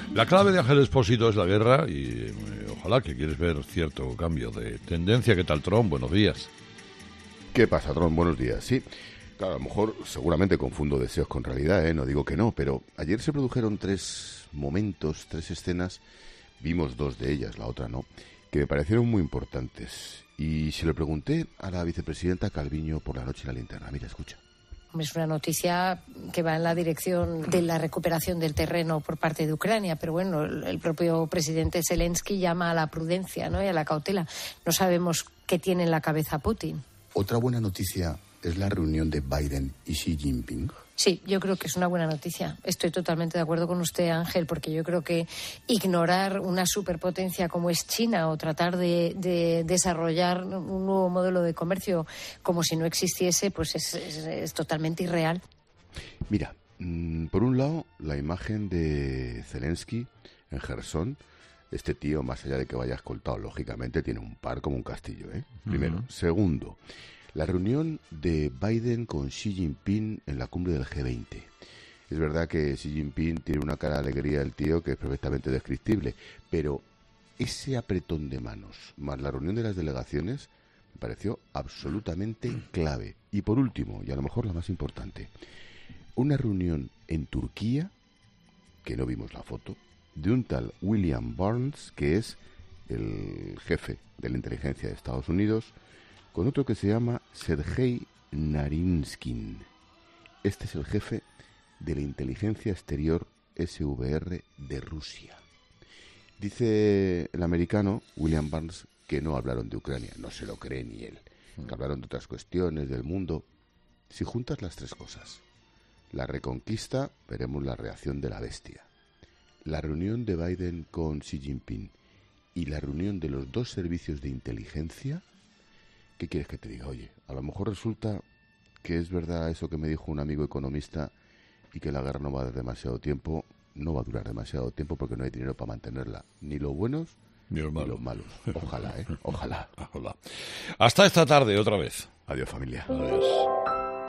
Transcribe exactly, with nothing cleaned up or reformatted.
La clave de Ángel Expósito es la guerra y eh, ojalá que quieres ver cierto cambio de tendencia. ¿Qué tal, Trump? Buenos días. ¿Qué pasa, Trump? Buenos días. Sí, claro, a lo mejor seguramente confundo deseos con realidad, ¿eh? No digo que no, pero ayer se produjeron tres momentos, tres escenas, vimos dos de ellas, la otra no, que me parecieron muy importantes. Y se lo pregunté a la vicepresidenta Calviño por la noche en la linterna. Mira, escucha. Es una noticia que va en la dirección de la recuperación del terreno por parte de Ucrania, pero bueno, el propio presidente Zelensky llama a la prudencia, ¿no?, y a la cautela. No sabemos qué tiene en la cabeza Putin. Otra buena noticia es la reunión de Biden y Xi Jinping. Sí, yo creo que es una buena noticia. Estoy totalmente de acuerdo con usted, Ángel, porque yo creo que ignorar una superpotencia como es China o tratar de, de desarrollar un nuevo modelo de comercio como si no existiese, pues es, es, es totalmente irreal. Mira, mmm, por un lado, la imagen de Zelensky en Jersón. Este tío, más allá de que vaya escoltado, lógicamente, tiene un par como un castillo, ¿eh? Primero. Uh-huh. Segundo, la reunión de Biden con Xi Jinping en la cumbre del G veinte. Es verdad que Xi Jinping tiene una cara de alegría el tío que es perfectamente descriptible, pero ese apretón de manos, más la reunión de las delegaciones, me pareció absolutamente clave. Y por último, y a lo mejor la más importante, una reunión en Turquía, que no vimos la foto, de un tal William Burns, que es el jefe de la inteligencia de Estados Unidos, con otro que se llama Sergei Narinskin. Este es el jefe de la inteligencia exterior S V R de Rusia. Dice el americano William Burns que no hablaron de Ucrania, no se lo cree ni él, que hablaron de otras cuestiones del mundo. Si juntas las tres cosas, la reconquista, veremos la reacción de la bestia. La reunión de Biden con Xi Jinping y la reunión de los dos servicios de inteligencia, ¿qué quieres que te diga? Oye, a lo mejor resulta que es verdad eso que me dijo un amigo economista y que la guerra no va a dar demasiado tiempo, no va a durar demasiado tiempo porque no hay dinero para mantenerla, ni los buenos ni los malos. Ni los malos. Ojalá, ¿eh? Ojalá. Ojalá. Hasta esta tarde otra vez. Adiós, familia. Adiós.